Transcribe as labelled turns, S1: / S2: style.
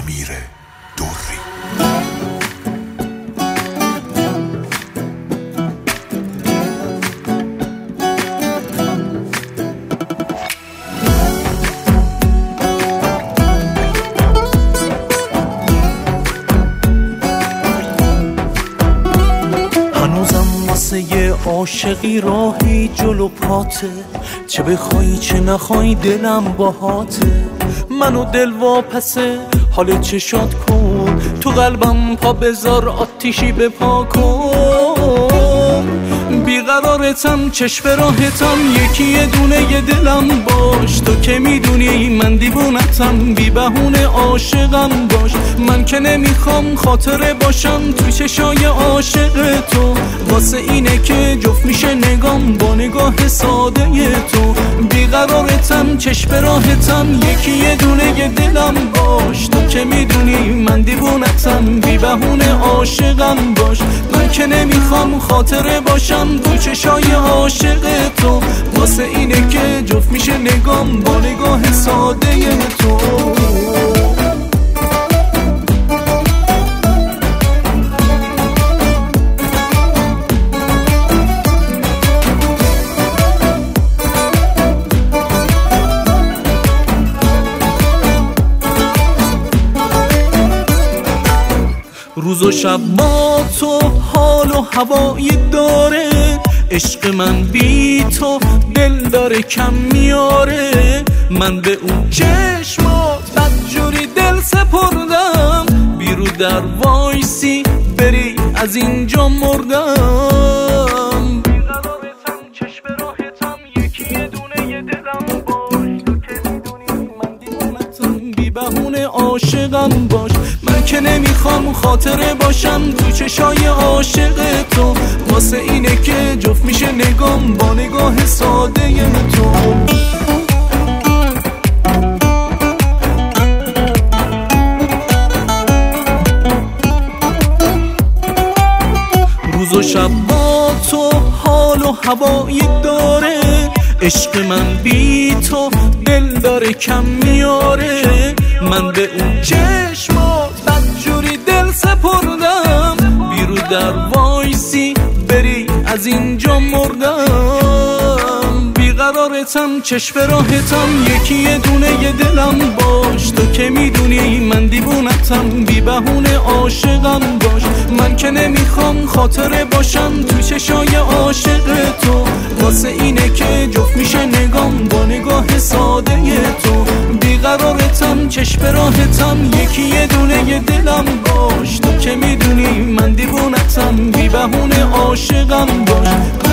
S1: امیر دوری.
S2: یه عاشقی راهی جلو پاته، چه بخوای چه نخوای دلم باهاته. منو دل واپسه حال چشات کن، تو قلبم پا بذار آتیشی به پا کن. بیقرارتم چشم راهتم، یکی یه دونه یه دلم باش. تو که میدونی من دیوونتم، بی بهونه عاشقم باش. من که نمیخوام خاطره باشم تو چشای عاشق تو، واسه اینه که جفت میشه نگام با نگاه ساده تو. بیقرارتم چشم راهتم، یکی یه دونه یه دلم باش. تو که میدونی من دیوونتم، بی بهونه عاشقم باش. من که نمیخوام خاطره باشم تو چشای عاشق تو، واسه اینه که جفت میشه نگام با نگاه ساده تو. روز و شب با تو حال و هوایی داره، عشق من بی تو دل داره کم میاره. من به اون چشمات بدجوری دل سپردم، بیرو در وایسی بری از اینجا مردم. بیقرارتم چشم راهتم، یکی یه دونه یه دلم باش. تو که میدونی من دیوونتم، بی بهونه عاشقم باش. من که نمیخوام خاطره باشم تو چشای عاشق تو، واسه اینه که جفت میشه نگام با نگاه ساده تو. روز و شب با تو حال و هوایی داره، عشق من بی تو دل داره کم میاره. من به اون چشمات بدجوری دل سپردم، بیرو در وایسی بری از اینجا مردم. بیقرارتم چشم راهتم، یکی یه دونه یه دلم باش. تو که میدونی من دیوونتم، بی بهونه عاشقم باش. من که نمیخوام خاطره باشم تو چشای عاشق تو، واسه اینه که جفت میشه نگام با نگاه ساده تو. بیقرارتم چشم راهتم، یکی یه دونه یه دلم باش. تو که میدونی من دیوونتم، بی بهونه عاشقم باش.